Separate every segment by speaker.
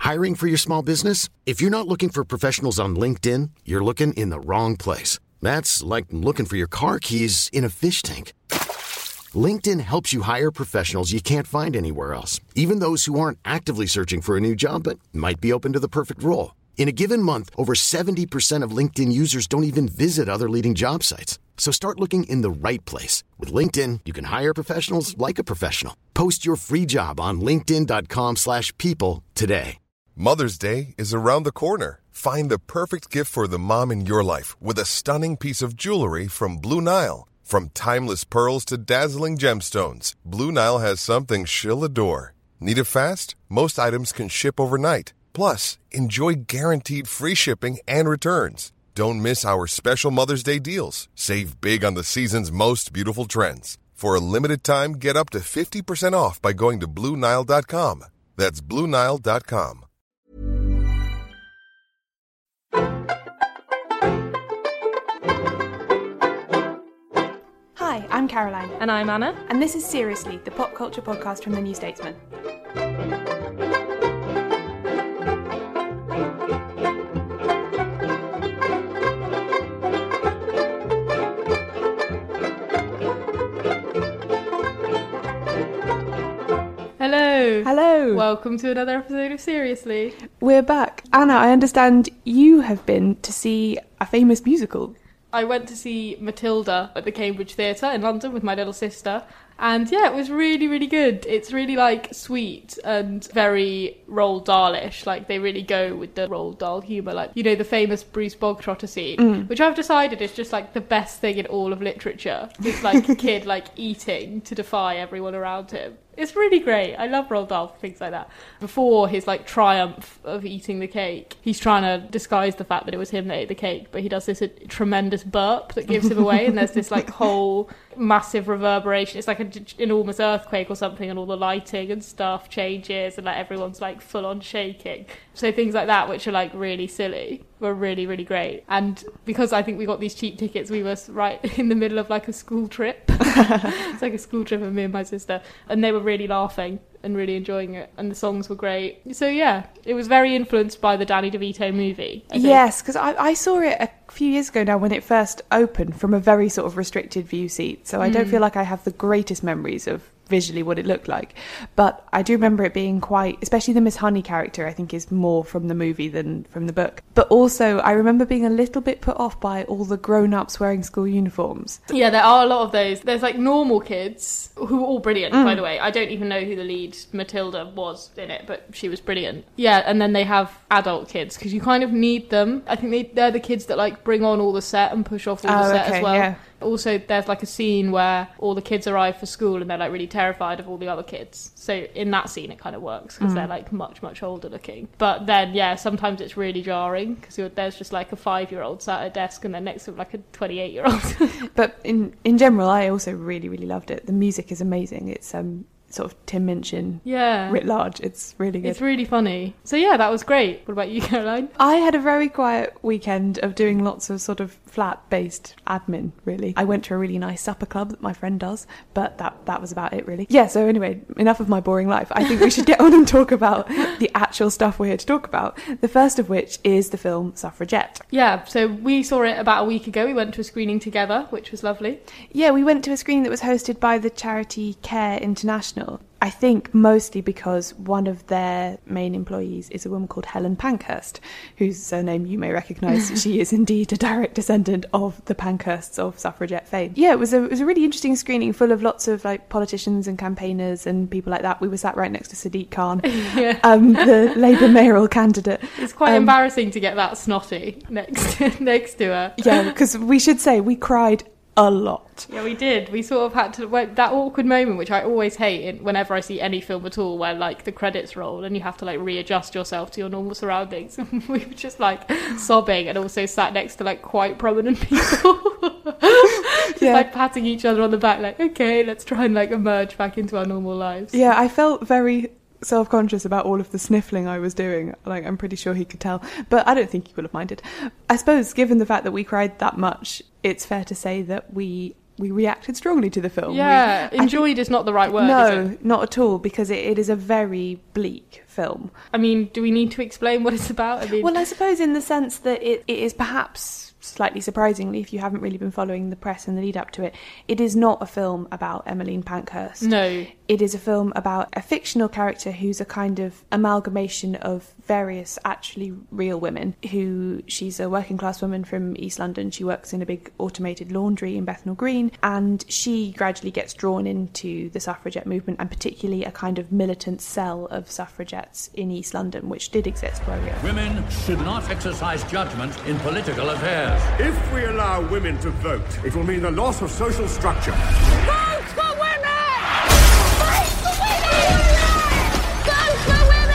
Speaker 1: Hiring for your small business? If you're not looking for professionals on LinkedIn, you're looking in the wrong place. That's like looking for your car keys in a fish tank. LinkedIn helps you hire professionals you can't find anywhere else, even those who aren't actively searching for a new job but might be open to the perfect role. In a given month, over 70% of LinkedIn users don't even visit other leading job sites. So start looking in the right place. With LinkedIn, you can hire professionals like a professional. Post your free job on linkedin.com/people today.
Speaker 2: Mother's Day is around the corner. Find the perfect gift for the mom in your life with a stunning piece of jewelry from Blue Nile. From timeless pearls to dazzling gemstones, Blue Nile has something she'll adore. Need it fast? Most items can ship overnight. Plus, enjoy guaranteed free shipping and returns. Don't miss our special Mother's Day deals. Save big on the season's most beautiful trends. For a limited time, get up to 50% off by going to BlueNile.com. That's BlueNile.com.
Speaker 3: Hi, I'm Caroline.
Speaker 4: And I'm Anna.
Speaker 3: And this is Seriously, the pop culture podcast from The New Statesman.
Speaker 4: Hello.
Speaker 3: Hello.
Speaker 4: Welcome to another episode of Seriously.
Speaker 3: We're back. Anna, I understand you have been to see a famous musical.
Speaker 4: I went to see Matilda at the Cambridge Theatre in London with my little sister. And yeah, it was really, really good. It's really like sweet and very Roald Dahl-ish. Like they really go with the Roald Dahl humour. Like, you know, the famous Bruce Bogtrotter scene, which I've decided is just like the best thing in all of literature. This like kid like eating to defy everyone around him. It's really great. I love Roald Dahl for things like that. Before his like triumph of eating the cake, he's trying to disguise the fact that it was him that ate the cake, but he does this tremendous burp that gives him away, and there's this like whole massive reverberation. It's like an enormous earthquake or something, and all the lighting and stuff changes, and like everyone's like full on shaking. So things like that, which are like really silly, were really, really great. And because I think we got these cheap tickets, we were right in the middle of like a school trip. It's like a school trip of me and my sister, and they were really laughing and really enjoying it, and the songs were great. So yeah, it was very influenced by the Danny DeVito movie, I think.
Speaker 3: Yes, because I saw it a few years ago now when it first opened from a very sort of restricted view seat, so I don't feel like I have the greatest memories of visually what it looked like, but I do remember it being quite, especially the Miss Honey character I think is more from the movie than from the book, but also I remember being a little bit put off by all the grown-ups wearing school uniforms.
Speaker 4: Yeah, there are a lot of those. There's like normal kids who are all brilliant, by the way. I don't even know who the lead Matilda was in it, but she was brilliant. Yeah, and then they have adult kids because you kind of need them. I think they're the kids that like bring on all the set and push off all the set as well. Yeah. Also, there's like a scene where all the kids arrive for school and they're like really terrified of all the other kids. So in that scene, it kind of works because they're like much, much older looking. But then, yeah, sometimes it's really jarring because there's just like a 5-year-old sat at a desk and then next to like a 28-year-old.
Speaker 3: But in general, I also really, really loved it. The music is amazing. It's sort of Tim Minchin writ large. It's really good.
Speaker 4: It's really funny. So yeah, that was great. What about you, Caroline?
Speaker 3: I had a very quiet weekend of doing lots of sort of flat-based admin, really. I went to a really nice supper club that my friend does, but that was about it, really. Yeah, so anyway, enough of my boring life. I think we should get on and talk about the actual stuff we're here to talk about. The first of which is the film Suffragette.
Speaker 4: Yeah, so we saw it about a week ago. We went to a screening together, which was lovely.
Speaker 3: Yeah, we went to a screening that was hosted by the charity Care International. I think mostly because one of their main employees is a woman called Helen Pankhurst, whose surname you may recognise. She is indeed a direct descendant of the Pankhursts of suffragette fame. Yeah, it was a really interesting screening full of lots of like politicians and campaigners and people like that. We were sat right next to Sadiq Khan, the Labour mayoral candidate.
Speaker 4: It's quite embarrassing to get that snotty next to her.
Speaker 3: Yeah, because we should say we cried a lot.
Speaker 4: Yeah, we did. We sort of had to, that awkward moment, which I always hate whenever I see any film at all, where like the credits roll and you have to like readjust yourself to your normal surroundings. We were just like sobbing and also sat next to like quite prominent people. Just like patting each other on the back like, okay, let's try and like emerge back into our normal lives.
Speaker 3: Yeah, I felt very self-conscious about all of the sniffling I was doing. Like, I'm pretty sure he could tell, but I don't think he would have minded. I suppose given the fact that we cried that much, it's fair to say that we reacted strongly to the film.
Speaker 4: Yeah, enjoyed is not the right word,
Speaker 3: no,
Speaker 4: is it?
Speaker 3: Not at all, because it is a very bleak film.
Speaker 4: I mean, do we need to explain what it's about?
Speaker 3: Well, I suppose in the sense that it is perhaps, slightly surprisingly, if you haven't really been following the press and the lead up to it, it is not a film about Emmeline Pankhurst.
Speaker 4: No.
Speaker 3: It is a film about a fictional character who's a kind of amalgamation of various actually real women. She's a working class woman from East London. She works in a big automated laundry in Bethnal Green, and she gradually gets drawn into the suffragette movement, and particularly a kind of militant cell of suffragettes in East London, which did exist earlier.
Speaker 5: Women should not exercise judgment in political affairs.
Speaker 6: If we allow women to vote, it will mean the loss of social structure.
Speaker 7: Vote for women! Vote for women! Vote for women!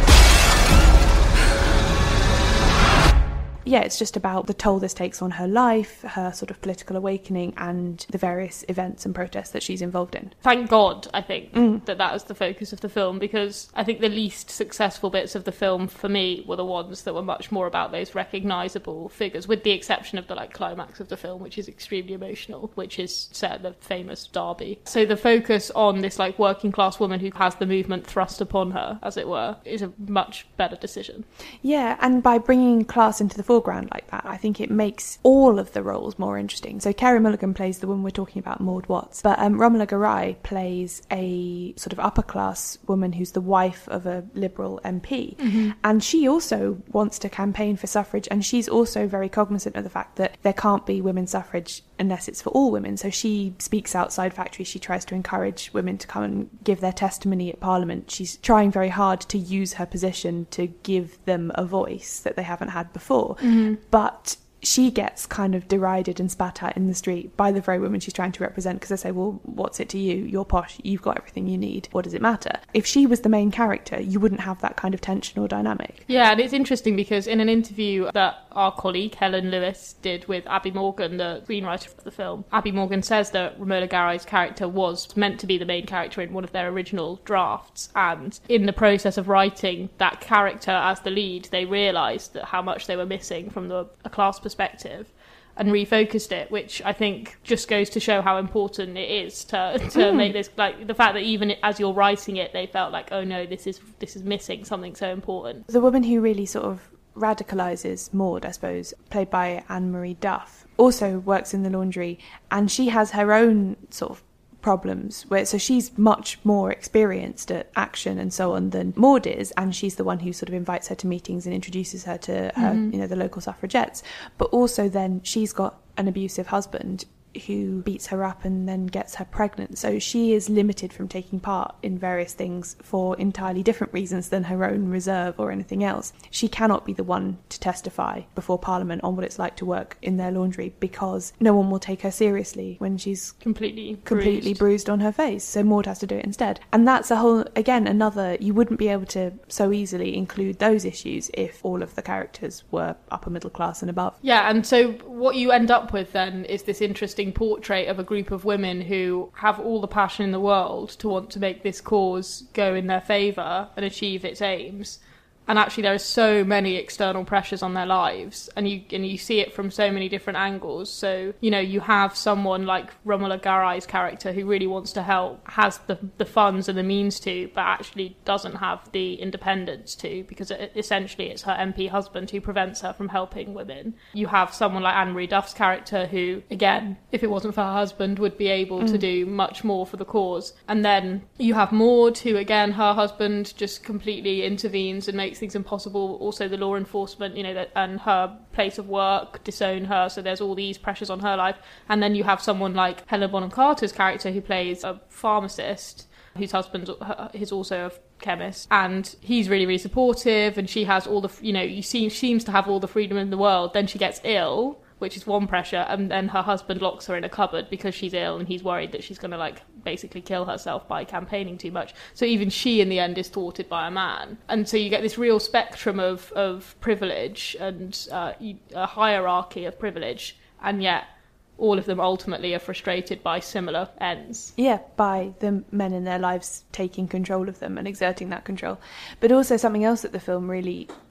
Speaker 3: Yeah, it's just about the toll this takes on her life, her sort of political awakening, and the various events and protests that she's involved in.
Speaker 4: Thank God, I think, that was the focus of the film, because I think the least successful bits of the film, for me, were the ones that were much more about those recognisable figures, with the exception of the climax of the film, which is extremely emotional, which is set at the famous Derby. So the focus on this working class woman who has the movement thrust upon her, as it were, is a much better decision.
Speaker 3: Yeah, and by bringing class into the foreground like that, I think it makes all of the roles more interesting. So Carey Mulligan plays the woman we're talking about, Maud Watts, but Romola Garai plays a sort of upper class woman who's the wife of a Liberal MP, and she also wants to campaign for suffrage, and she's also very cognizant of the fact that there can't be women's suffrage unless it's for all women. So she speaks outside factories. She tries to encourage women to come and give their testimony at Parliament. She's trying very hard to use her position to give them a voice that they haven't had before. But she gets kind of derided and spat at in the street by the very women she's trying to represent, because they say, well, what's it to you? You're posh, you've got everything you need. What does it matter? If she was the main character, you wouldn't have that kind of tension or dynamic.
Speaker 4: Yeah, and it's interesting because in an interview that our colleague Helen Lewis did with Abby Morgan, the screenwriter of the film, Abby Morgan says that Romola Garai's character was meant to be the main character in one of their original drafts, and in the process of writing that character as the lead, they realised that how much they were missing from a class perspective, and refocused it, which I think just goes to show how important it is to make this, the fact that even as you're writing it, they felt like, oh no, this is missing something so important.
Speaker 3: The woman who really sort of radicalises Maud, I suppose, played by Anne-Marie Duff, also works in the laundry, and she has her own sort of problems, so she's much more experienced at action and so on than Maud is, and she's the one who sort of invites her to meetings and introduces her to her, the local suffragettes. But also then she's got an abusive husband who beats her up and then gets her pregnant. So she is limited from taking part in various things for entirely different reasons than her own reserve or anything else. She cannot be the one to testify before Parliament on what it's like to work in their laundry, because no one will take her seriously when she's completely bruised on her face. So Maud has to do it instead. And that's another, you wouldn't be able to so easily include those issues if all of the characters were upper middle class and above.
Speaker 4: Yeah, and so what you end up with then is this interesting portrait of a group of women who have all the passion in the world to want to make this cause go in their favour and achieve its aims. And actually there are so many external pressures on their lives, and you see it from so many different angles. So, you have someone like Romola Garai's character who really wants to help, has the funds and the means to, but actually doesn't have the independence to, because essentially it's her MP husband who prevents her from helping women. You have someone like Anne-Marie Duff's character who, again, if it wasn't for her husband, would be able to do much more for the cause. And then you have Maud, who, again, her husband just completely intervenes and makes things impossible. Also the law enforcement, and her place of work disown her, so there's all these pressures on her life. And then you have someone like Helena Bonham Carter's character, who plays a pharmacist whose husband is also a chemist, and he's really, really supportive, and she has all the, seems to have all the freedom in the world. Then she gets ill, which is one pressure, and then her husband locks her in a cupboard because she's ill, and he's worried that she's going to basically kill herself by campaigning too much. So even she in the end is thwarted by a man, and so you get this real spectrum of privilege and a hierarchy of privilege, and yet all of them ultimately are frustrated by similar ends.
Speaker 3: Yeah, by the men in their lives taking control of them and exerting that control. But also something else that the film really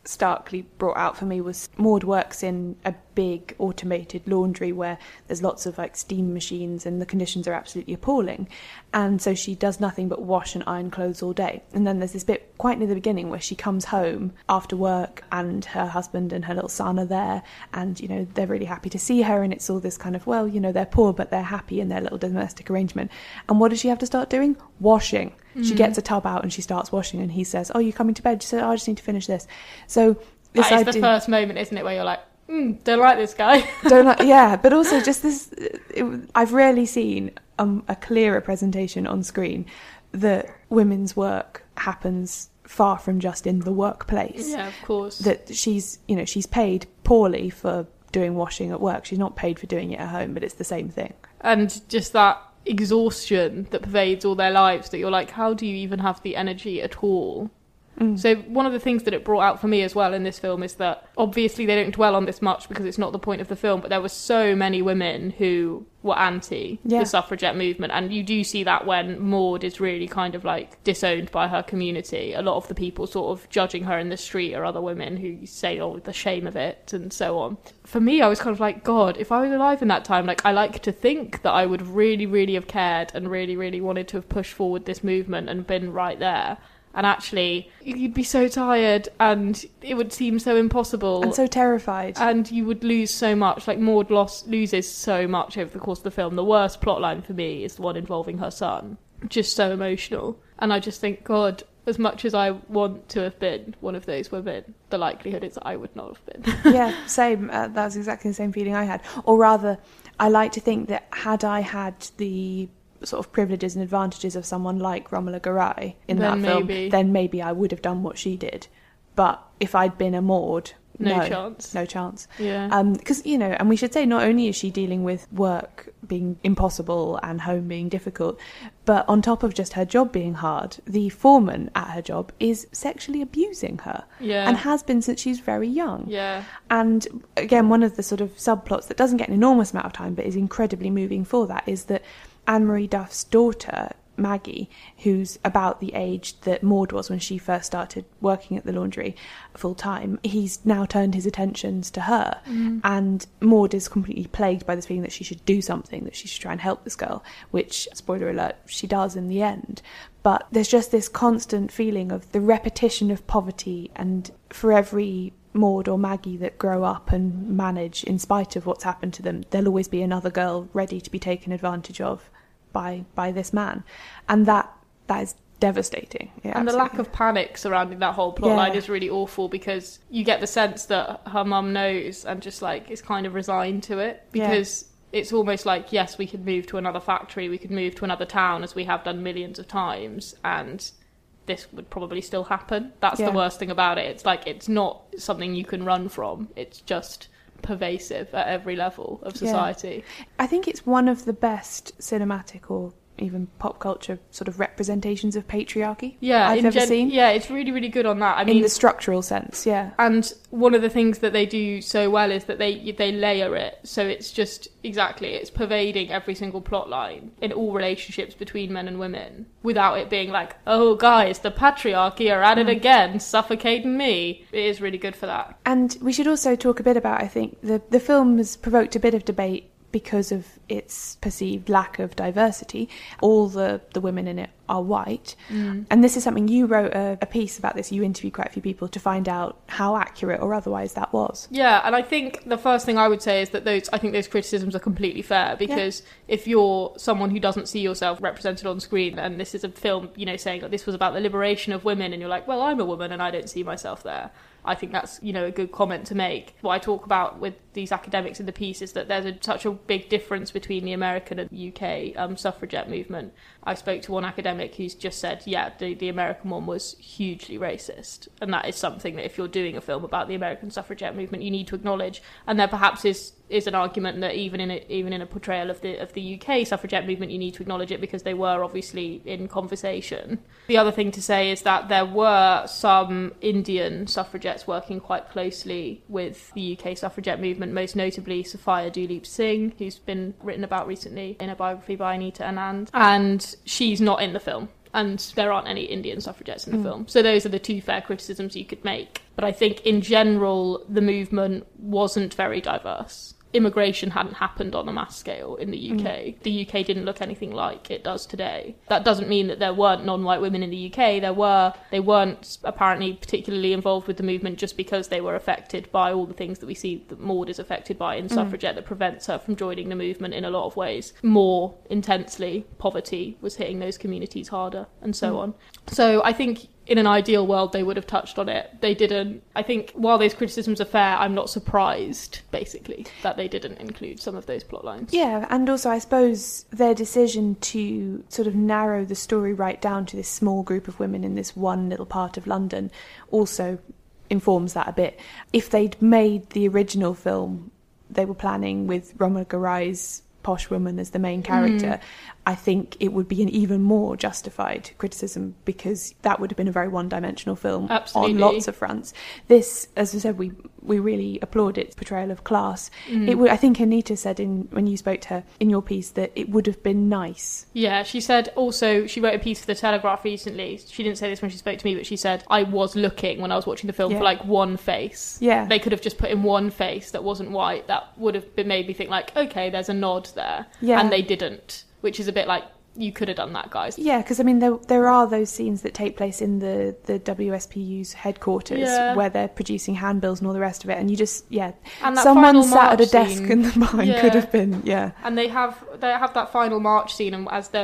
Speaker 3: starkly brought out for me was Maud works in a big automated laundry where there's lots of like steam machines and the conditions are absolutely appalling, and so she does nothing but wash and iron clothes all day. And then there's this bit quite near the beginning where she comes home after work and her husband and her little son are there, and you know they're really happy to see her, and it's all this kind of, well, you know, they're poor but they're happy in their little domestic arrangement. And what does she have to start doing? Washing. She gets a tub out and she starts washing, and he says, "Oh, you coming to bed?" She says, "Oh, I just need to finish this." So this
Speaker 4: that is the first moment, isn't it, where you're like, don't like this guy.
Speaker 3: Yeah, but also just this, I've rarely seen a clearer presentation on screen that women's work happens far from just in the workplace.
Speaker 4: Yeah, of course.
Speaker 3: That she's paid poorly for doing washing at work. She's not paid for doing it at home, but it's the same thing.
Speaker 4: And just that exhaustion that pervades all their lives, that you're like, how do you even have the energy at all? So one of the things that it brought out for me as well in this film is that obviously they don't dwell on this much because it's not the point of the film, but there were so many women who were anti the suffragette movement, and you do see that when Maud is really kind of like disowned by her community. A lot of the people sort of judging her in the street are other women who say, oh, the shame of it and so on. For me, I was kind of like, God, if I was alive in that time, like I like to think that I would really, really have cared and really, really wanted to have pushed forward this movement and been right there. And actually, you'd be so tired and it would seem so impossible.
Speaker 3: And so terrified.
Speaker 4: And you would lose so much. Like, Maud loses so much over the course of the film. The worst plotline for me is the one involving her son. Just so emotional. And I just think, God, as much as I want to have been one of those women, the likelihood is I would not have been.
Speaker 3: Yeah, same. That was exactly the same feeling I had. Or rather, I like to think that had I had the sort of privileges and advantages of someone like Romola Garai in that film, then maybe I would have done what she did. But if I'd been a Maud, no chance.
Speaker 4: Yeah.
Speaker 3: Because, you know, and we should say not only is she dealing with work being impossible and home being difficult, but on top of just her job being hard, the foreman at her job is sexually abusing her.
Speaker 4: Yeah.
Speaker 3: And has been since she's very young.
Speaker 4: Yeah.
Speaker 3: And again, one of the sort of subplots that doesn't get an enormous amount of time but is incredibly moving for that is that Anne-Marie Duff's daughter, Maggie, who's about the age that Maud was when she first started working at the laundry full-time, he's now turned his attentions to her. And Maud is completely plagued by this feeling that she should do something, that she should try and help this girl, which, spoiler alert, she does in the end. But there's just this constant feeling of the repetition of poverty, and for every Maud or Maggie that grow up and manage in spite of what's happened to them, there'll always be another girl ready to be taken advantage of by this man, and that is devastating. Yeah,
Speaker 4: and absolutely. The lack of panic surrounding that whole plotline is really awful, because you get the sense that her mum knows and just like is kind of resigned to it, because it's almost like, yes, we could move to another factory, we could move to another town, as we have done millions of times, and this would probably still happen. That's the worst thing about it. It's like, it's not something you can run from. It's just pervasive at every level of society.
Speaker 3: I think it's one of the best cinematic or even pop culture sort of representations of patriarchy I've ever seen.
Speaker 4: Yeah, it's really, really good on that. I mean,
Speaker 3: in the structural sense,
Speaker 4: And one of the things that they do so well is that they layer it. So it's just, it's pervading every single plot line in all relationships between men and women, without it being like, oh, guys, the patriarchy are at it again, suffocating me. It is really good for that.
Speaker 3: And we should also talk a bit about, I think, the film has provoked a bit of debate because of its perceived lack of diversity. All the women in it are white. And this is something you wrote a piece about this. You interviewed quite a few people to find out how accurate or otherwise that was.
Speaker 4: Yeah, and I think the first thing I would say is that those criticisms are completely fair, because if you're someone who doesn't see yourself represented on screen, and this is a film, you know, saying that this was about the liberation of women, and you're like, well, I'm a woman and I don't see myself there, I think that's, you know, a good comment to make. What I talk about with these academics in the piece is that there's such a big difference between the American and UK suffragette movement. I spoke to one academic who's just said, the American one was hugely racist. And that is something that if you're doing a film about the American suffragette movement, you need to acknowledge. And there perhaps is an argument that even in a portrayal of the UK suffragette movement, you need to acknowledge it, because they were obviously in conversation. The other thing to say is that there were some Indian suffragettes working quite closely with the UK suffragette movement, most notably Sophia Duleep Singh, who's been written about recently in a biography by Anita Anand, and she's not in the film. and there aren't any Indian suffragettes in the film. So those are the two fair criticisms you could make. But I think in general, the movement wasn't very diverse. Immigration hadn't happened on a mass scale in the UK. The UK didn't look anything like it does today. That doesn't mean that there weren't non-white women in the UK. There were. They weren't apparently particularly involved with the movement just because they were affected by all the things that we see that Maud is affected by in Suffragette that prevents her from joining the movement in a lot of ways. More intensely, poverty was hitting those communities harder and so on. So I think in an ideal world, they would have touched on it. They didn't. I think while those criticisms are fair, I'm not surprised, basically, that they didn't include some of those plot lines.
Speaker 3: Yeah, and also I suppose their decision to sort of narrow the story right down to this small group of women in this one little part of London also informs that a bit. If they'd made the original film they were planning with Roma Garai's posh woman as the main character, I think it would be an even more justified criticism, because that would have been a very one-dimensional film on lots of fronts. This, as I said, we really applaud its portrayal of class. It would, I think Anita said when you spoke to her in your piece that it would have been nice.
Speaker 4: Yeah, she said also, she wrote a piece for The Telegraph recently. She didn't say this when she spoke to me, but she said, I was looking when I was watching the film for like one face.
Speaker 3: Yeah.
Speaker 4: They could have just put in one face that wasn't white. That would have made me think like, okay, there's a nod there.
Speaker 3: Yeah.
Speaker 4: And they didn't, which is a bit like, you could have done that, guys.
Speaker 3: Yeah, because I mean, there are those scenes that take place in the WSPU's headquarters where they're producing handbills and all the rest of it, and you just
Speaker 4: and that
Speaker 3: someone sat at a
Speaker 4: march
Speaker 3: desk
Speaker 4: scene,
Speaker 3: in the mine could have been and
Speaker 4: they have that final march scene, and as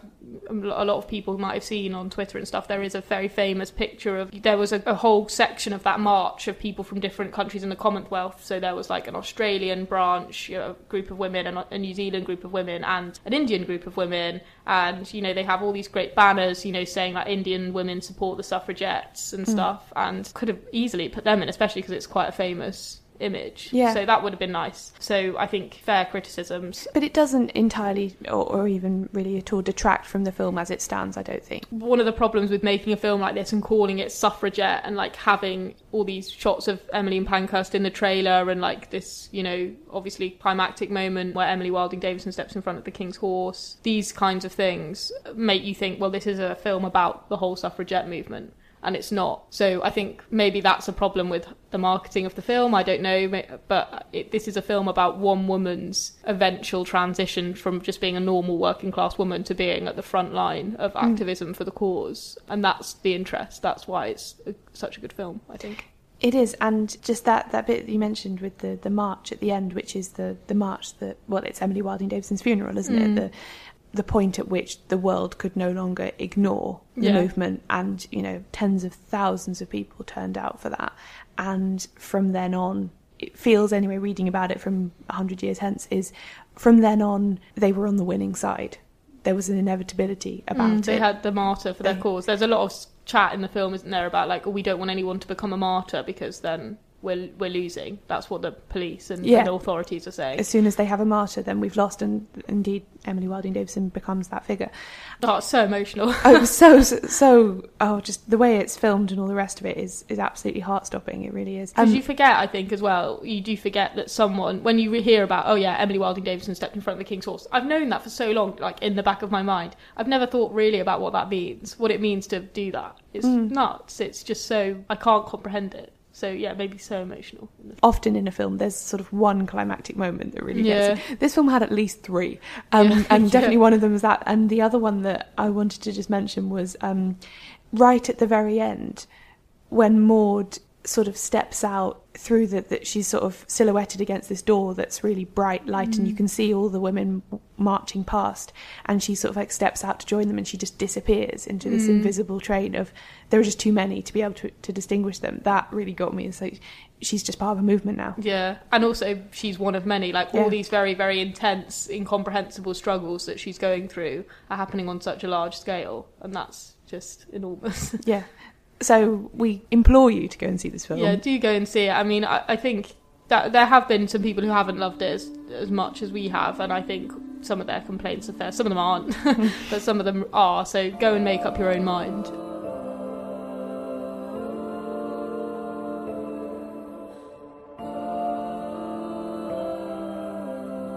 Speaker 4: a lot of people might have seen on Twitter and stuff, there is a very famous picture of, there was a whole section of that march of people from different countries in the Commonwealth. So there was like an Australian branch, a group of women, and a New Zealand group of women, and an Indian group of women. And, you know, they have all these great banners, you know, saying like Indian women support the suffragettes and stuff, and could have easily put them in, especially because it's quite a famous image.
Speaker 3: Yeah.
Speaker 4: So that would have been nice. So I think fair criticisms.
Speaker 3: But it doesn't entirely, or even really at all, detract from the film as it stands, I don't think.
Speaker 4: One of the problems with making a film like this and calling it Suffragette, and like having all these shots of Emily and Pankhurst in the trailer, and like this, you know, obviously climactic moment where Emily Wilding Davison steps in front of the King's horse, these kinds of things make you think, well, this is a film about the whole suffragette movement. And it's not. So I think maybe that's a problem with the marketing of the film. I don't know. But this is a film about one woman's eventual transition from just being a normal working class woman to being at the front line of activism for the cause. And that's the interest. That's why it's such a good film, I think.
Speaker 3: It is, and just that bit that you mentioned with the march at the end, which is the march that, well, it's Emily Wilding Davison's funeral, isn't it? The point at which the world could no longer ignore the movement, and, you know, tens of thousands of people turned out for that. And from then on, it feels anyway, reading about it from 100 years hence, is from then on they were on the winning side. There was an inevitability about it.
Speaker 4: They had the martyr for their cause. There's a lot of chat in the film, isn't there, about like, oh, we don't want anyone to become a martyr because then we're losing. That's what the police and the authorities are saying. As
Speaker 3: soon as they have a martyr, then we've lost, and indeed Emily Wilding Davison becomes that figure.
Speaker 4: Oh, it's so emotional.
Speaker 3: Just the way it's filmed and all the rest of it is absolutely heart-stopping. It really is.
Speaker 4: Because you forget, I think, as well, you do forget that someone, when you hear about, Emily Wilding Davison stepped in front of the King's horse, I've known that for so long, like in the back of my mind. I've never thought really about what that means, what it means to do that. It's nuts. It's just so, I can't comprehend it. So, yeah, maybe so emotional.
Speaker 3: Often in a film, there's sort of one climactic moment that really gets it. This film had at least three. And definitely one of them was that. And the other one that I wanted to just mention was right at the very end, when Maud sort of steps out through that she's sort of silhouetted against this door that's really bright light, and you can see all the women marching past, and she sort of like steps out to join them, and she just disappears into this invisible train of, there are just too many to be able to distinguish them. That really got me. It's like, she's just part of a movement now. Yeah,
Speaker 4: and also she's one of many. Like all these very, very intense, incomprehensible struggles that she's going through are happening on such a large scale, and that's just enormous.
Speaker 3: Yeah. So we implore you to go and see this film.
Speaker 4: Yeah, do go and see it. I mean, I think that there have been some people who haven't loved it as much as we have, and I think some of their complaints are fair. Some of them aren't, but some of them are. So go and make up your own mind.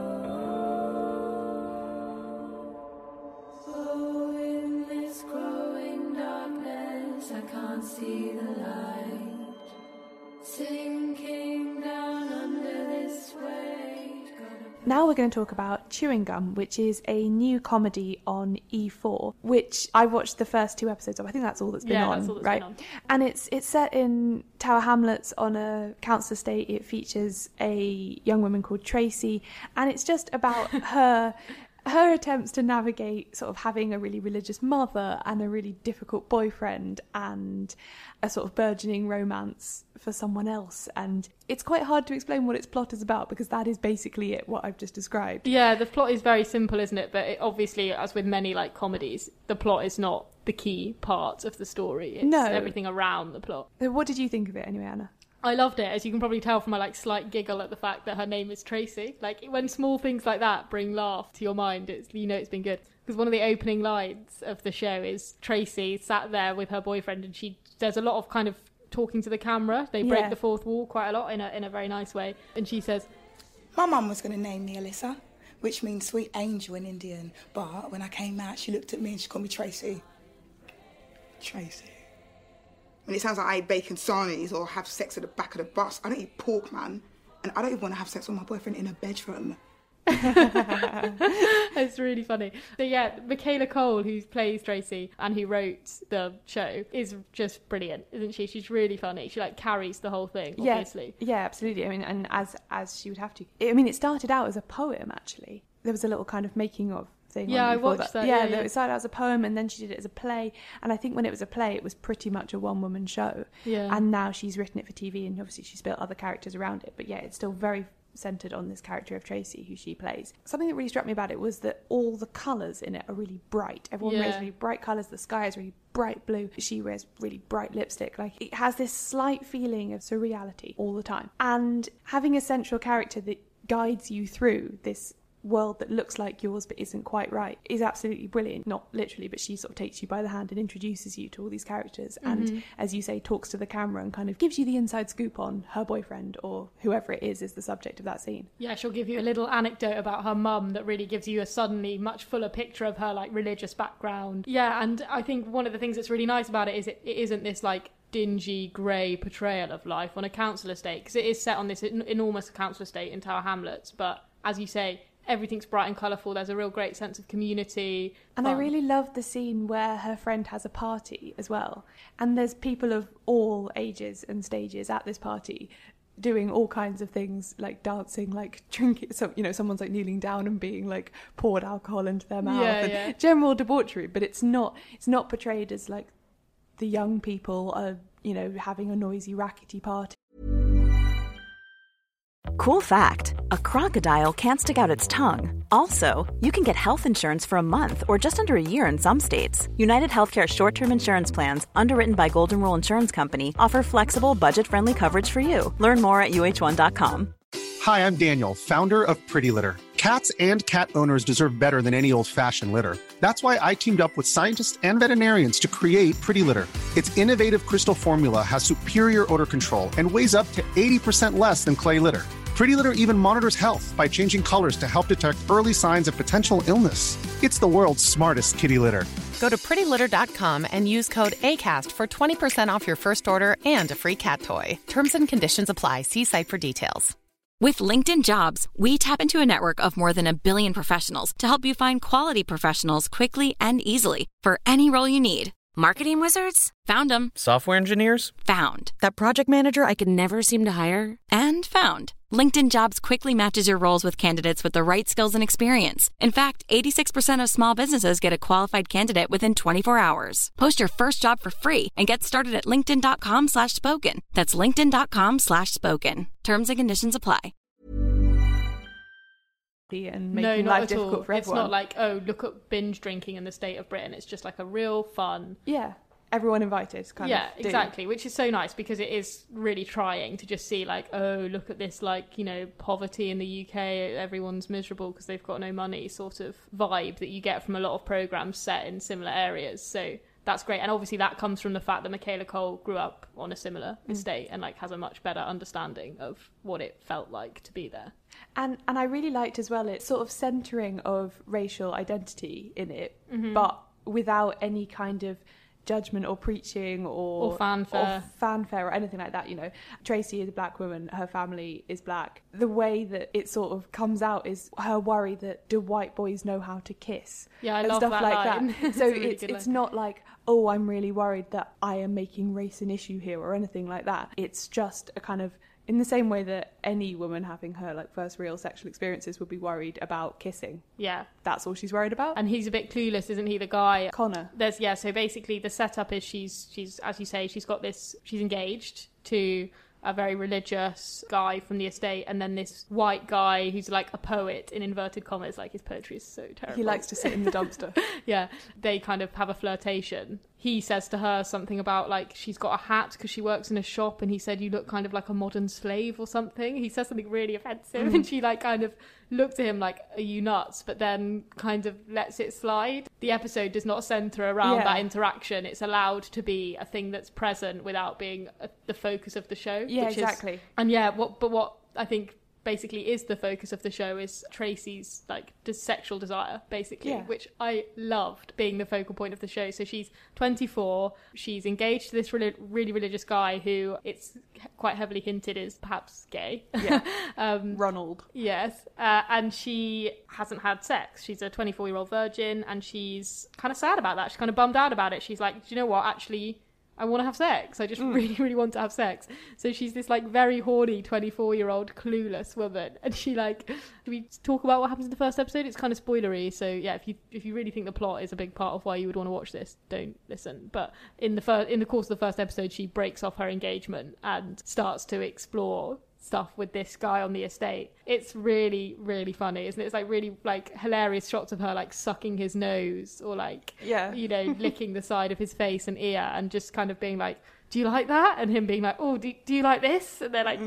Speaker 7: Oh, in this growing
Speaker 8: Sinking down under this weight.
Speaker 3: Now we're going to talk about Chewing Gum, which is a new comedy on E4, which I watched the first 2 episodes of. I think that's all that's been on,
Speaker 4: that's all that's
Speaker 3: right?
Speaker 4: been on.
Speaker 3: And it's set in Tower Hamlets on a council estate. It features a young woman called Tracy, and it's just about her attempts to navigate sort of having a really religious mother and a really difficult boyfriend and a sort of burgeoning romance for someone else. And it's quite hard to explain what its plot is about, because that is basically it, what I've just described.
Speaker 4: Yeah, the plot is very simple, isn't it? But it, obviously, as with many like comedies, the plot is not the key part of the story. It's everything around the plot.
Speaker 3: So what did you think of it anyway, Anna?
Speaker 4: I loved it, as you can probably tell from my like slight giggle at the fact that her name is Tracy. Like, when small things like that bring laugh to your mind, it's it's been good. Because one of the opening lines of the show is Tracy sat there with her boyfriend, and there's a lot of kind of talking to the camera. They break the fourth wall quite a lot in a very nice way. And she says,
Speaker 9: "My mum was going to name me Alyssa, which means sweet angel in Indian. But when I came out, she looked at me and she called me Tracy. Tracy. When it sounds like I eat bacon sarnies or have sex at the back of the bus, I don't eat pork, man. And I don't even want to have sex with my boyfriend in a bedroom."
Speaker 4: It's really funny. So yeah, Michaela Cole, who plays Tracy and who wrote the show, is just brilliant, isn't she? She's really funny. She like carries the whole thing, obviously.
Speaker 3: Yeah, absolutely. I mean, and as she would have to. I mean, it started out as a poem, actually. There was a little kind of making of thing.
Speaker 4: Yeah, I watched that.
Speaker 3: Yeah, it started out as a poem, and then she did it as a play. And I think when it was a play, it was pretty much a one-woman show.
Speaker 4: Yeah.
Speaker 3: And now she's written it for TV, and obviously she's built other characters around it. But yeah, it's still very centred on this character of Tracy, who she plays. Something that really struck me about it was that all the colours in it are really bright. Everyone wears really bright colours. The sky is really bright blue. She wears really bright lipstick. Like, it has this slight feeling of surreality all the time. And having a central character that guides you through this world that looks like yours but isn't quite right is absolutely brilliant. Not literally, but she sort of takes you by the hand and introduces you to all these characters, and as you say, talks to the camera and kind of gives you the inside scoop on her boyfriend or whoever it is the subject of that scene. Yeah,
Speaker 4: she'll give you a little anecdote about her mum that really gives you a suddenly much fuller picture of her like religious background. Yeah, and I think one of the things that's really nice about it is it isn't this like dingy grey portrayal of life on a council estate, because it is set on this enormous council estate in Tower Hamlets, but as you say, everything's bright and colourful. There's a real great sense of community. And
Speaker 3: I really love the scene where her friend has a party as well. And there's people of all ages and stages at this party doing all kinds of things, like dancing, like drinking. So, someone's like kneeling down and being like poured alcohol into their mouth.
Speaker 4: Yeah.
Speaker 3: General debauchery, but it's not portrayed as like the young people are, having a noisy, rackety party.
Speaker 10: Cool fact, a crocodile can't stick out its tongue. Also, you can get health insurance for a month or just under a year in some states. United Healthcare short-term insurance plans, underwritten by Golden Rule Insurance Company, offer flexible, budget-friendly coverage for you. Learn more at UH1.com.
Speaker 11: Hi, I'm Daniel, founder of Pretty Litter. Cats and cat owners deserve better than any old-fashioned litter. That's why I teamed up with scientists and veterinarians to create Pretty Litter. Its innovative crystal formula has superior odor control and weighs up to 80% less than clay litter. Pretty Litter even monitors health by changing colors to help detect early signs of potential illness. It's the world's smartest kitty litter.
Speaker 12: Go to prettylitter.com and use code ACAST for 20% off your first order and a free cat toy. Terms and conditions apply. See site for details.
Speaker 13: With LinkedIn Jobs, we tap into a network of more than 1 billion professionals to help you find quality professionals quickly and easily for any role you need. Marketing wizards? Found them.
Speaker 14: Software engineers?
Speaker 13: Found. That project manager I could never seem to hire? And found. LinkedIn Jobs quickly matches your roles with candidates with the right skills and experience. In fact, 86% of small businesses get a qualified candidate within 24 hours. Post your first job for free and get started at linkedin.com/spoken. That's linkedin.com/spoken. Terms and conditions apply.
Speaker 3: And making life difficult for everyone.
Speaker 4: It's not like, look at binge drinking in the state of Britain. It's just like a real fun...
Speaker 3: Yeah. Everyone invited kind of.
Speaker 4: Yeah, exactly, which is so nice because it is really trying to just see like, look at this, like, poverty in the UK, everyone's miserable because they've got no money sort of vibe that you get from a lot of programmes set in similar areas. So that's great. And obviously that comes from the fact that Michaela Cole grew up on a similar estate and like has a much better understanding of what it felt like to be there.
Speaker 3: And I really liked as well its sort of centering of racial identity in it, but without any kind of judgment or preaching or fanfare or anything like that. You know, Tracy is a black woman, her family is black. The way that it sort of comes out is her worry that do white boys know how to kiss?
Speaker 4: Yeah, I
Speaker 3: and
Speaker 4: love
Speaker 3: stuff
Speaker 4: that
Speaker 3: like
Speaker 4: line.
Speaker 3: that. So
Speaker 4: really
Speaker 3: it's not like, oh, I'm really worried that I am making race an issue here or anything like that. It's just a kind of, in the same way that any woman having her like first real sexual experiences would be worried about kissing.
Speaker 4: Yeah.
Speaker 3: That's all she's worried about.
Speaker 4: And he's a bit clueless, isn't he, the guy?
Speaker 3: Connor.
Speaker 4: So basically the setup is she's as you say, she's engaged to a very religious guy from the estate, and then this white guy who's like a poet in inverted commas, like his poetry is so terrible.
Speaker 3: He likes to sit in the dumpster.
Speaker 4: Yeah, they kind of have a flirtation. He says to her something about like she's got a hat because she works in a shop, and he said, you look kind of like a modern slave or something. He says something really offensive and she like kind of looked at him like, are you nuts? But then kind of lets it slide. The episode does not centre around that interaction. It's allowed to be a thing that's present without being the focus of the show.
Speaker 3: Yeah, exactly.
Speaker 4: What I think basically is the focus of the show is Tracy's like sexual desire, basically, which I loved being the focal point of the show. So she's 24, she's engaged to this really religious guy who it's quite heavily hinted is perhaps gay.
Speaker 3: Ronald.
Speaker 4: Yes. And she hasn't had sex. She's a 24-year-old virgin, and she's kind of sad about that. She's kind of bummed out about it. She's like, do you know what, actually I want to have sex. I just really, really want to have sex. So she's this like very horny 24-year-old clueless woman. And she like, do we talk about what happens in the first episode? It's kind of spoilery. So yeah, if you really think the plot is a big part of why you would want to watch this, don't listen. But in the course of the first episode, she breaks off her engagement and starts to explore stuff with this guy on the estate. It's really, really funny, isn't it? It's like really like hilarious shots of her like sucking his nose or like, you know, licking the side of his face and ear, and just kind of being like, do you like that? And him being like, oh, do you like this? And they're like,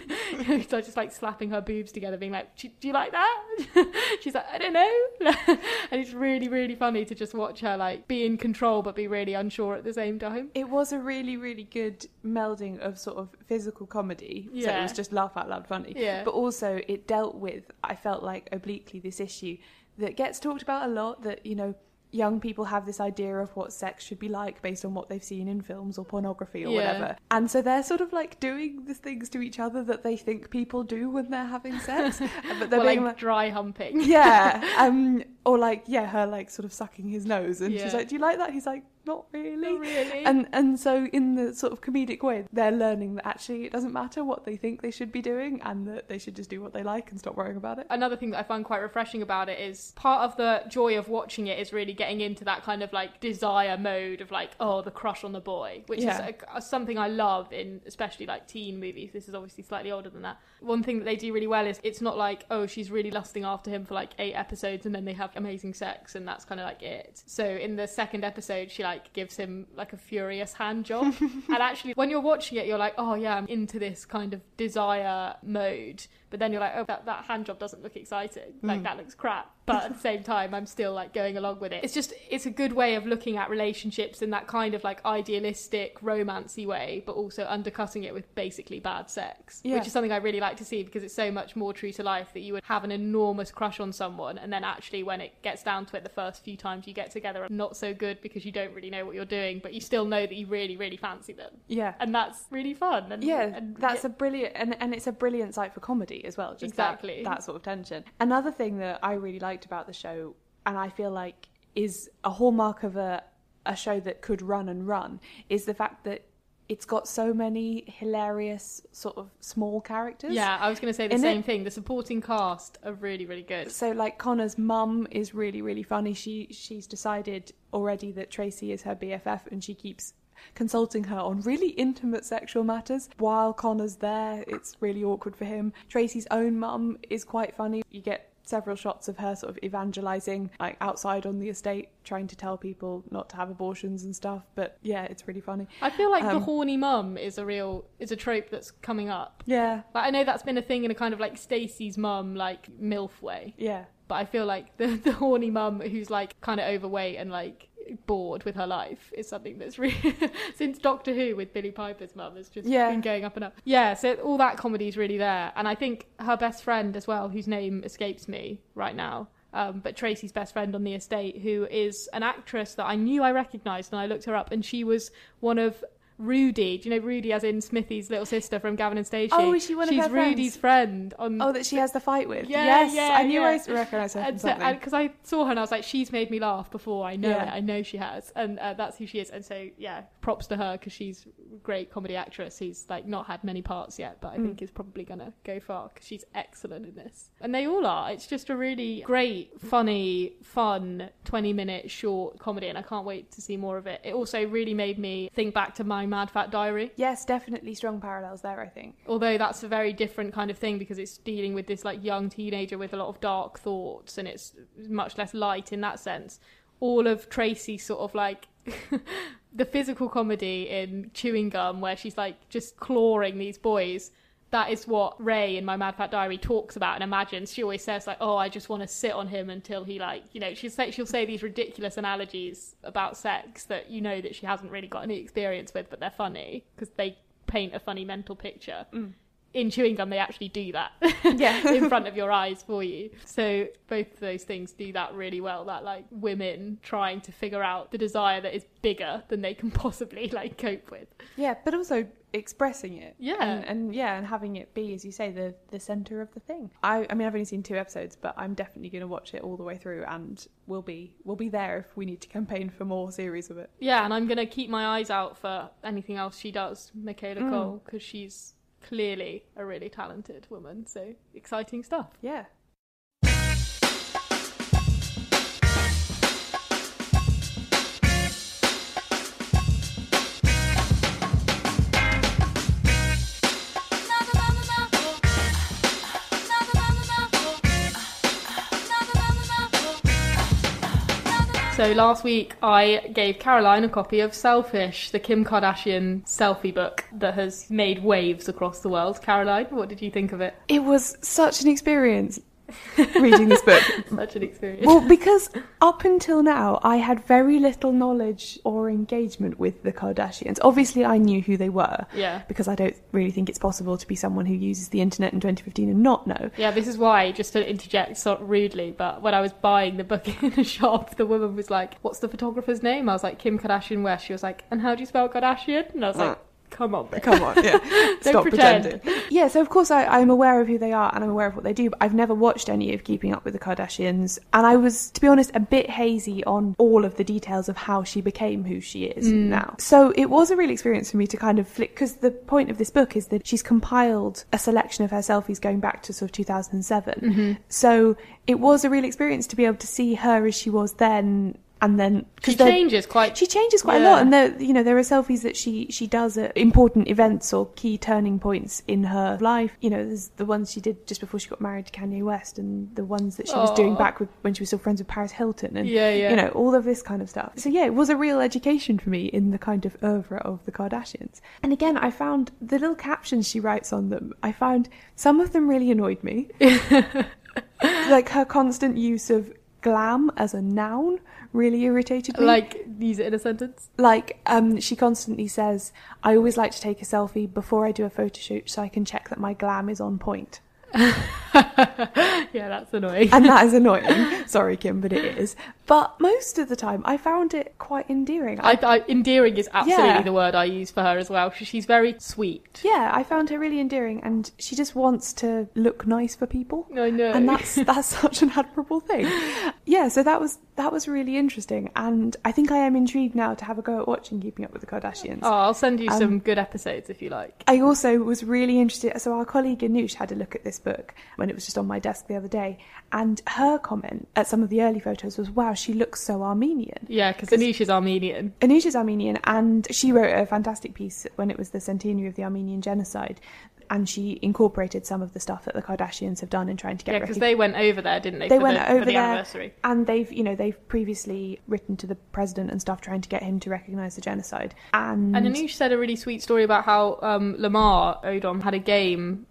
Speaker 4: so just like slapping her boobs together, being like, do you like that? She's like, I don't know. And it's really, really funny to just watch her like be in control but be really unsure at the same time.
Speaker 3: It was a really, really good melding of sort of physical comedy. So it was just laugh out loud funny.
Speaker 4: Yeah.
Speaker 3: But also it dealt with, I felt like obliquely, this issue that gets talked about a lot, that, you know, young people have this idea of what sex should be like based on what they've seen in films or pornography or whatever. And so they're sort of like doing the things to each other that they think people do when they're having sex. But they're being
Speaker 4: like dry humping.
Speaker 3: Or like, her like sort of sucking his nose. And she's like, do you like that? He's like, not really.
Speaker 4: Not really.
Speaker 3: And so in the sort of comedic way, they're learning that actually it doesn't matter what they think they should be doing, and that they should just do what they like and stop worrying about it.
Speaker 4: Another thing that I find quite refreshing about it is part of the joy of watching it is really getting into that kind of like desire mode of like, oh, the crush on the boy, which is something I love in especially like teen movies. This is obviously slightly older than that. One thing that they do really well is it's not like, oh, she's really lusting after him for like 8 episodes and then they have amazing sex and that's kind of like it. So in the second episode, she like gives him like a furious hand job. And actually when you're watching it, you're like, oh yeah, I'm into this kind of desire mode. But then you're like, oh, that hand job doesn't look exciting. Like that looks crap. But at the same time, I'm still like going along with it. It's a good way of looking at relationships in that kind of like idealistic, romancy way, but also undercutting it with basically bad sex, which is something I really like to see because it's so much more true to life that you would have an enormous crush on someone and then actually when it gets down to it, the first few times you get together are not so good because you don't really know what you're doing, but you still know that you really, really fancy them. Yeah. And that's really fun. And
Speaker 3: that's a brilliant, and it's a brilliant site for comedy as well. Just that sort of tension. Another thing that I really liked about the show, and I feel like is a hallmark of a show that could run and run, is the fact that it's got so many hilarious sort of small characters.
Speaker 4: Yeah, I was going to say the same thing. The supporting cast are really, really good.
Speaker 3: So like Connor's mum is really, really funny. She's decided already that Tracy is her BFF and she keeps consulting her on really intimate sexual matters while Connor's there. It's really awkward for him. Tracy's own mum is quite funny. You get several shots of her sort of evangelizing like outside on the estate, trying to tell people not to have abortions and stuff. But yeah, it's really funny.
Speaker 4: I feel like the horny mum is a trope that's coming up.
Speaker 3: Yeah.
Speaker 4: Like, I know that's been a thing in a kind of like Stacey's mum, like MILF way.
Speaker 3: Yeah.
Speaker 4: But I feel like the horny mum who's like kind of overweight and like bored with her life is something that's really since Doctor Who with Billie Piper's mum has just been going up and up. Yeah, so all that comedy is really there. And I think her best friend as well, whose name escapes me right now, but Tracy's best friend on the estate, who is an actress that I knew I recognised, and I looked her up, and she was one of Rudy. Do you know Rudy as in Smithy's little sister from Gavin and Stacey?
Speaker 3: Oh, is she one of her friends?
Speaker 4: She's Rudy's friend.
Speaker 3: That she has the fight with?
Speaker 4: Yeah,
Speaker 3: yes, I knew I recognised her from something.
Speaker 4: Because I saw her and I was like, she's made me laugh before. I know
Speaker 3: Yeah.
Speaker 4: it. I know she has. And that's who she is. And so, yeah, props to her, because she's a great comedy actress who's like not had many parts yet, but I think is probably going to go far, because she's excellent in this. And they all are. It's just a really great, funny, fun 20-minute short comedy, and I can't wait to see more of it. It also really made me think back to my Mad Fat Diary.
Speaker 3: Yes, definitely strong parallels there, I think.
Speaker 4: Although that's a very different kind of thing, because it's dealing with this like young teenager with a lot of dark thoughts, and it's much less light in that sense. All of Tracy's sort of like the physical comedy in Chewing Gum, where she's like just clawing these boys, that is what Ray in My Mad Fat Diary talks about and imagines. She always says like, oh, I just want to sit on him until he like, you know, she'll say these ridiculous analogies about sex that you know that she hasn't really got any experience with, but they're funny because they paint a funny mental picture. In Chewing Gum, they actually do that in front of your eyes for you. So both of those things do that really well, that like women trying to figure out the desire that is bigger than they can possibly like cope with.
Speaker 3: Yeah, but also expressing it.
Speaker 4: Yeah.
Speaker 3: And having it be, as you say, the centre of the thing. I mean, I've only seen 2 episodes, but I'm definitely going to watch it all the way through, and we'll be there if we need to campaign for more series of it.
Speaker 4: Yeah, and I'm going to keep my eyes out for anything else she does, Michaela Cole, because she's clearly a really talented woman, so exciting stuff.
Speaker 3: Yeah.
Speaker 4: So last week I gave Caroline a copy of Selfish, the Kim Kardashian selfie book that has made waves across the world. Caroline, what did you think of it?
Speaker 3: It was such an experience reading this book.
Speaker 4: Such an experience.
Speaker 3: Well, because up until now I had very little knowledge or engagement with the Kardashians. Obviously I knew who they were, because I don't really think it's possible to be someone who uses the internet in 2015 and not know.
Speaker 4: Yeah, this is why, just to interject so rudely, but when I was buying the book in the shop, the woman was like, what's the photographer's name? I was like, Kim Kardashian West. She was like, and how do you spell Kardashian? And I was like, come on, yeah. Stop pretending. Yeah, so of course I'm aware of who they are and I'm aware of what they do, but I've never watched any of Keeping Up with the Kardashians, and I was, to be honest, a bit hazy on all of the details of how she became who she is now. So it was a real experience for me to kind of flick, because the point of this book is that she's compiled a selection of her selfies going back to sort of 2007. So it was a real experience to be able to see her as she was then. And then she changes quite
Speaker 3: a lot, and there are selfies that she does at important events or key turning points in her life. You know, there's the ones she did just before she got married to Kanye West, and the ones that she was doing back when she was still friends with Paris Hilton, and you know, all of this kind of stuff. So yeah, it was a real education for me in the kind of oeuvre of the Kardashians. And again, I found the little captions she writes on them, I found some of them really annoyed me. Like her constant use of glam as a noun really irritated me.
Speaker 4: Like, use it in a sentence?
Speaker 3: Like, she constantly says, I always like to take a selfie before I do a photo shoot so I can check that my glam is on point.
Speaker 4: Yeah, that's annoying.
Speaker 3: And that is annoying. Sorry, Kim, but it is. But most of the time, I found it quite endearing.
Speaker 4: Endearing is absolutely the word I use for her as well. She's very sweet.
Speaker 3: Yeah, I found her really endearing, and she just wants to look nice for people.
Speaker 4: I know.
Speaker 3: And that's such an admirable thing. Yeah, so that was really interesting, and I think I am intrigued now to have a go at watching Keeping Up with the Kardashians.
Speaker 4: Oh, I'll send you some good episodes if you like.
Speaker 3: I also was really interested. So our colleague Anoush had a look at this book when it was just on my desk the other day, and her comment at some of the early photos was, wow, she looks so Armenian.
Speaker 4: Yeah, because Anoush is Armenian.
Speaker 3: Anoush is Armenian, and she wrote a fantastic piece when it was the centenary of the Armenian genocide, and she incorporated some of the stuff that the Kardashians have done in trying to get
Speaker 4: because they went over there, didn't they?
Speaker 3: They went over
Speaker 4: for the
Speaker 3: there,
Speaker 4: anniversary.
Speaker 3: And they've previously written to the president and stuff trying to get him to recognise the genocide. And
Speaker 4: Anoush said a really sweet story about how Lamar Odom had a game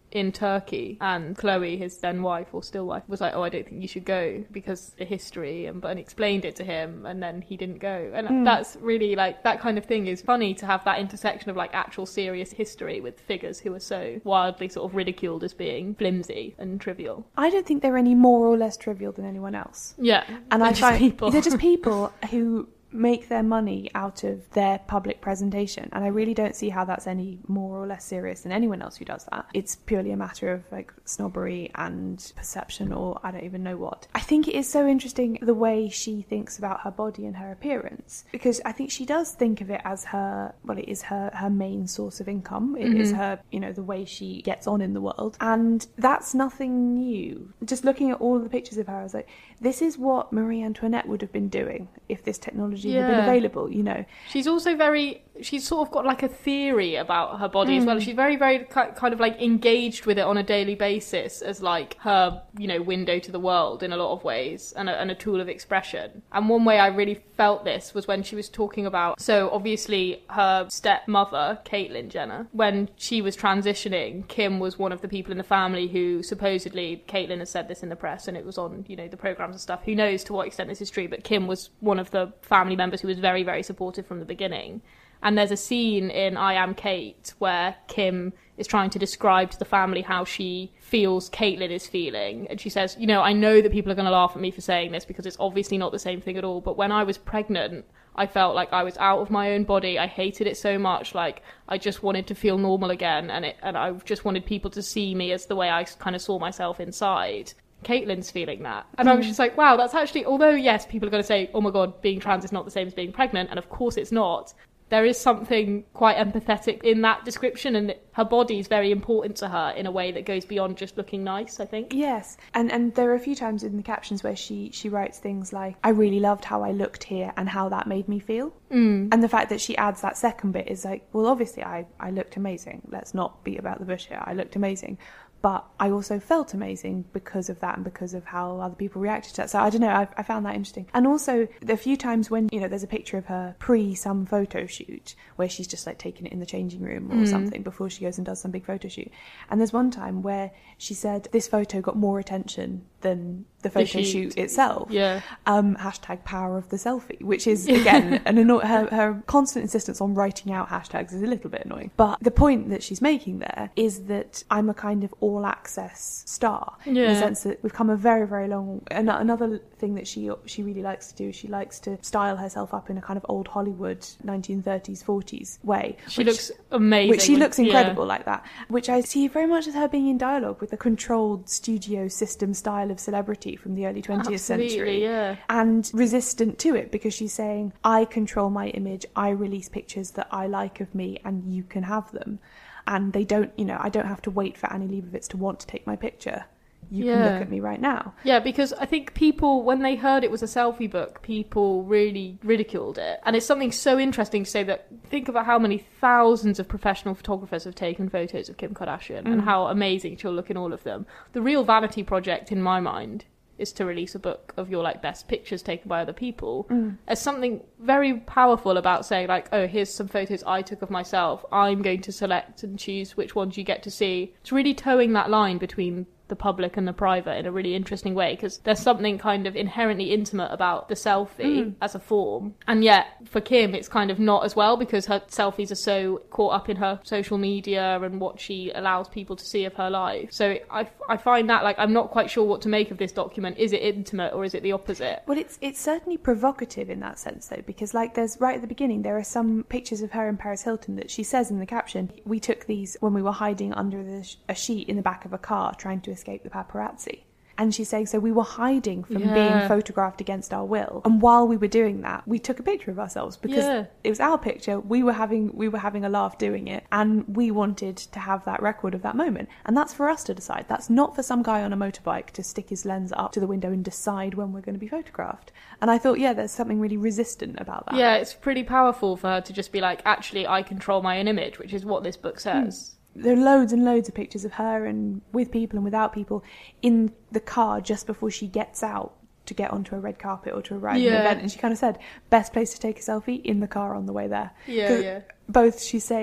Speaker 4: in Turkey, and Chloe, his then wife or still wife, was like, oh, I don't think you should go because the history, and explained it to him, and then he didn't go. And that's really like, that kind of thing is funny, to have that intersection of like actual serious history with figures who are so wildly sort of ridiculed as being flimsy and trivial.
Speaker 3: I don't think they're any more or less trivial than anyone else.
Speaker 4: Yeah,
Speaker 3: and I find
Speaker 4: people.
Speaker 3: They're just people who make their money out of their public presentation, and I really don't see how that's any more or less serious than anyone else who does that. It's purely a matter of like snobbery and perception, or I don't even know what. I think it is so interesting the way she thinks about her body and her appearance, because I think she does think of it as her, well, it is her main source of income. It is her, you know, the way she gets on in the world, and that's nothing new. Just looking at all of the pictures of her, I was like, this is what Marie Antoinette would have been doing if this technology had been available, you know.
Speaker 4: She's also she's sort of got like a theory about her body as well. She's very, very kind of like engaged with it on a daily basis as like her, you know, window to the world in a lot of ways, and a tool of expression. And one way I really felt this was when she was talking about, so obviously her stepmother, Caitlyn Jenner, when she was transitioning, Kim was one of the people in the family who supposedly, Caitlyn has said this in the press and it was on, you know, the programs and stuff, who knows to what extent this is true, but Kim was one of the family members who was very, very supportive from the beginning. And there's a scene in I Am Kate where Kim is trying to describe to the family how she feels Caitlyn is feeling. And she says, you know, I know that people are going to laugh at me for saying this because it's obviously not the same thing at all, but when I was pregnant, I felt like I was out of my own body. I hated it so much. Like, I just wanted to feel normal again. And I just wanted people to see me as the way I kind of saw myself inside. Caitlyn's feeling that. And I was just like, wow, that's actually, although yes, people are going to say, oh my God, being trans is not the same as being pregnant. And of course it's not. There is something quite empathetic in that description, and her body is very important to her in a way that goes beyond just looking nice, I think.
Speaker 3: Yes, and there are a few times in the captions where she writes things like, I really loved how I looked here and how that made me feel. And the fact that she adds that second bit is like, well, obviously I looked amazing. Let's not beat about the bush here. I looked amazing. But I also felt amazing because of that and because of how other people reacted to that. So I don't know, I found that interesting. And also, a few times when, you know, there's a picture of her pre some photo shoot where she's just like taking it in the changing room or something before she goes and does some big photo shoot. And there's one time where she said this photo got more attention than the photo shoot itself.
Speaker 4: Yeah.
Speaker 3: Hashtag power of the selfie, which is, again, her constant insistence on writing out hashtags is a little bit annoying. But the point that she's making there is that I'm a kind of all-access star, in the sense that we've come a very, very long... Another thing that she really likes to do, she likes to style herself up in a kind of old Hollywood 1930s, 40s way.
Speaker 4: She looks amazing.
Speaker 3: Which she looks incredible like that, which I see very much as her being in dialogue with the controlled studio system style of celebrity from the early 20th century.
Speaker 4: Yeah.
Speaker 3: And resistant to it, because she's saying, I control my image, I release pictures that I like of me, and you can have them. And they don't, you know, I don't have to wait for Annie Leibovitz to want to take my picture. You can look at me right now.
Speaker 4: Yeah, because I think people, when they heard it was a selfie book, people really ridiculed it. And it's something so interesting to say that, think about how many thousands of professional photographers have taken photos of Kim Kardashian and how amazing she'll look in all of them. The real vanity project, in my mind, is to release a book of your like best pictures taken by other people. There's something very powerful about saying like, oh, here's some photos I took of myself. I'm going to select and choose which ones you get to see. It's really towing that line between the public and the private in a really interesting way, because there's something kind of inherently intimate about the selfie as a form, and yet for Kim it's kind of not as well, because her selfies are so caught up in her social media and what she allows people to see of her life. So I find that, like, I'm not quite sure what to make of this document. Is it intimate or is it the opposite?
Speaker 3: Well, it's certainly provocative in that sense though, because like there's right at the beginning there are some pictures of her and Paris Hilton that she says in the caption, we took these when we were hiding under a sheet in the back of a car trying to escape the paparazzi. And she's saying, so we were hiding from being photographed against our will, and while we were doing that we took a picture of ourselves because it was our picture. We were having a laugh doing it, and we wanted to have that record of that moment, and that's for us to decide. That's not for some guy on a motorbike to stick his lens up to the window and decide when we're going to be photographed. And I thought, there's something really resistant about that.
Speaker 4: Yeah, it's pretty powerful for her to just be like, actually I control my own image, which is what this book says.
Speaker 3: There are loads and loads of pictures of her, and with people and without people, in the car just before she gets out to get onto a red carpet or to arrive at an event. And she kind of said, best place to take a selfie, in the car on the way there. Both she's saying,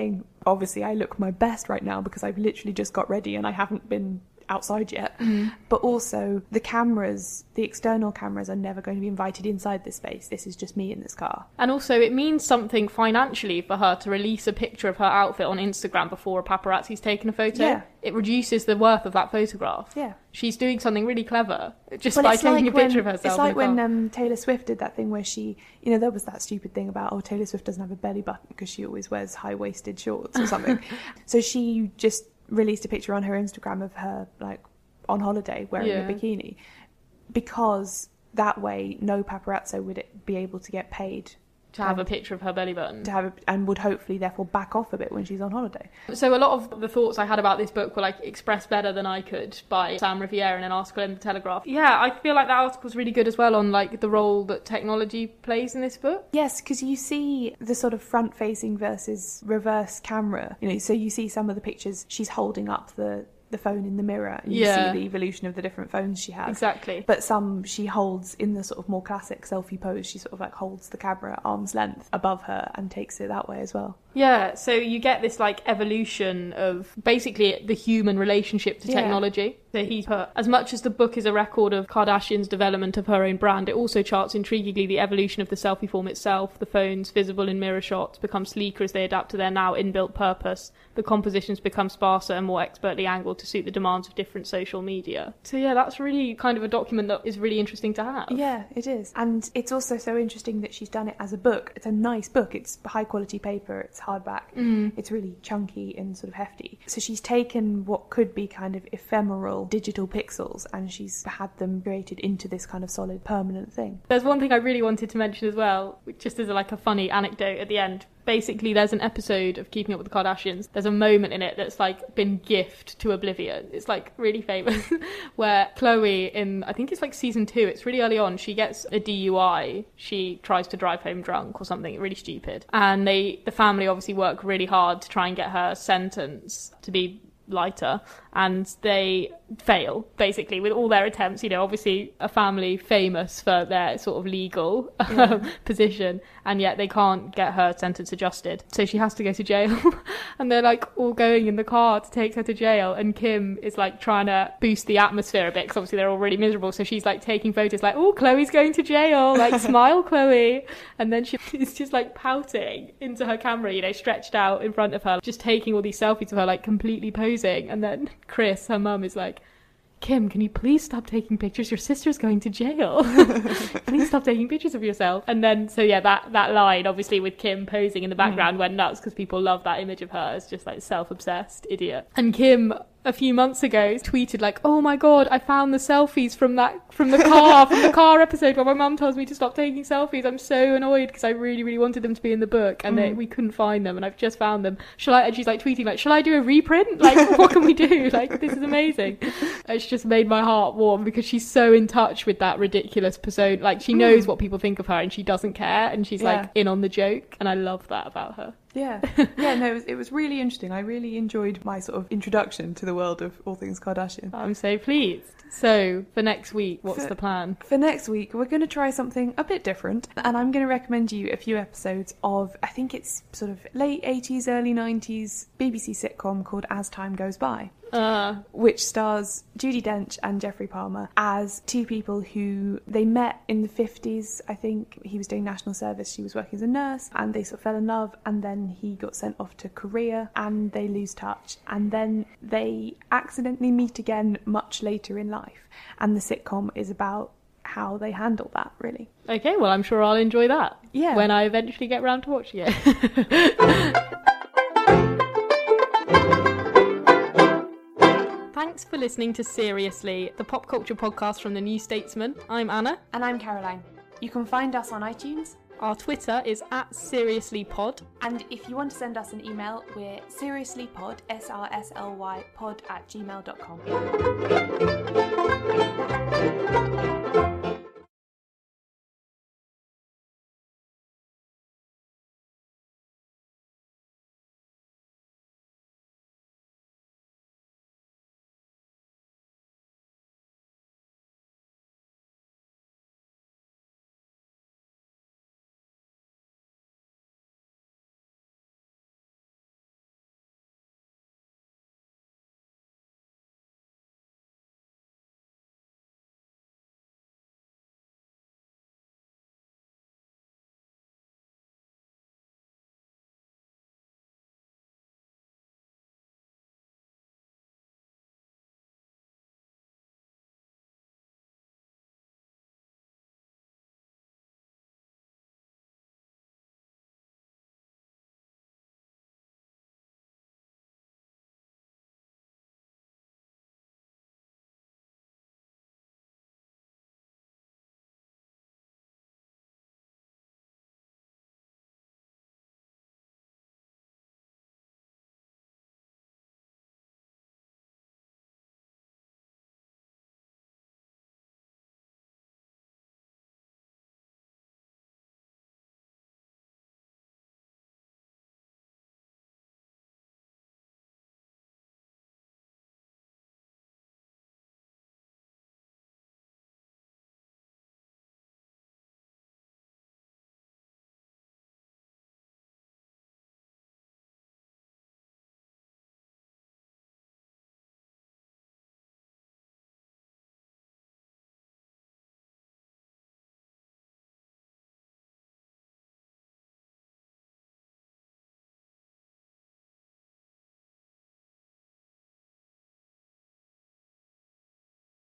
Speaker 3: obviously I look my best right now because I've literally just got ready and I haven't been outside yet. But also the cameras, the external cameras, are never going to be invited inside this space. This is just me in this car.
Speaker 4: And also it means something financially for her to release a picture of her outfit on Instagram before a paparazzi's taken a photo.
Speaker 3: Yeah.
Speaker 4: It reduces the worth of that photograph.
Speaker 3: Yeah.
Speaker 4: She's doing something really clever just by taking a picture of herself.
Speaker 3: It's like
Speaker 4: in a car.
Speaker 3: when Taylor Swift did that thing where she, you know, there was that stupid thing about, oh, Taylor Swift doesn't have a belly button because she always wears high-waisted shorts or something. So she just released a picture on her Instagram of her, like, on holiday wearing a bikini, because that way no paparazzo would be able to get paid
Speaker 4: to have a picture of her belly button,
Speaker 3: and would hopefully therefore back off a bit when she's on holiday.
Speaker 4: So a lot of the thoughts I had about this book were like expressed better than I could by Sam Riviere in an article in the Telegraph. Yeah, I feel like that article's really good as well on like the role that technology plays in this book.
Speaker 3: Yes, because you see the sort of front-facing versus reverse camera. You know, so you see some of the pictures she's holding up the phone in the mirror, and you see the evolution of the different phones she has.
Speaker 4: Exactly.
Speaker 3: But some she holds in the sort of more classic selfie pose. She sort of like holds the camera at arm's length above her and takes it that way as well.
Speaker 4: Yeah, so you get this like evolution of basically the human relationship to technology. So he put, as much as the book is a record of Kardashian's development of her own brand, it also charts intriguingly the evolution of the selfie form itself. The phones, visible in mirror shots, become sleeker as they adapt to their now inbuilt purpose. The compositions become sparser and more expertly angled to suit the demands of different social media. So yeah, that's really kind of a document that is really interesting to have.
Speaker 3: Yeah, it is. And it's also so interesting that she's done it as a book. It's a nice book. It's high quality paper. It's hardback. It's really chunky and sort of hefty. So she's taken what could be kind of ephemeral digital pixels and she's had them created into this kind of solid permanent thing.
Speaker 4: There's one thing I really wanted to mention as well, just as like a funny anecdote at the end. Basically, there's an episode of Keeping Up with the Kardashians. There's a moment in it that's like been gift to oblivion. It's like really famous where Khloe in, I think it's like season 2, it's really early on, she gets a DUI. She tries to drive home drunk or something really stupid. And the family obviously work really hard to try and get her sentence to be lighter, and they fail basically with all their attempts. You know, obviously a family famous for their sort of legal position, and yet they can't get her sentence adjusted, so she has to go to jail. And they're like all going in the car to take her to jail, and Kim is like trying to boost the atmosphere a bit because obviously they're all really miserable, so she's like taking photos like, oh, Chloe's going to jail, like smile Chloe, and then she is just like pouting into her camera, you know, stretched out in front of her, just taking all these selfies of her like completely posing. And then Chris, her mum, is like, Kim, can you please stop taking pictures? Your sister's going to jail. Please stop taking pictures of yourself. And then, so yeah, that line, obviously with Kim posing in the background, went nuts because people love that image of her as just like self-obsessed idiot. And Kim, a few months ago, tweeted like, oh my god, I found the selfies from the car episode where my mum tells me to stop taking selfies. I'm so annoyed because I really, really wanted them to be in the book and we couldn't find them, and I've just found them. And she's like tweeting like, shall I do a reprint? Like, what can we do? Like, this is amazing. It's just made my heart warm because she's so in touch with that ridiculous persona. Like, she knows what people think of her and she doesn't care, and she's like in on the joke, and I love that about her.
Speaker 3: Yeah, no, it was really interesting. I really enjoyed my sort of introduction to the world of all things Kardashian.
Speaker 4: I'm so pleased. So, for next week, what's the plan?
Speaker 3: For next week, we're going to try something a bit different, and I'm going to recommend you a few episodes of, I think it's sort of late 80s, early 90s BBC sitcom called As Time Goes By. Which stars Judi Dench and Jeffrey Palmer as two people who they met in the 50s. I think he was doing national service, she was working as a nurse, and they sort of fell in love, and then he got sent off to Korea and they lose touch, and then they accidentally meet again much later in life, and the sitcom is about how they handle that, really.
Speaker 4: Okay, well, I'm sure I'll enjoy that when I eventually get round to watching it. Thanks for listening to Seriously, the pop culture podcast from The New Statesman. I'm Anna.
Speaker 3: And I'm Caroline. You can find us on iTunes.
Speaker 4: Our Twitter is @SeriouslyPod.
Speaker 3: And if you want to send us an email, we're seriouslypod, SRSLY pod @gmail.com.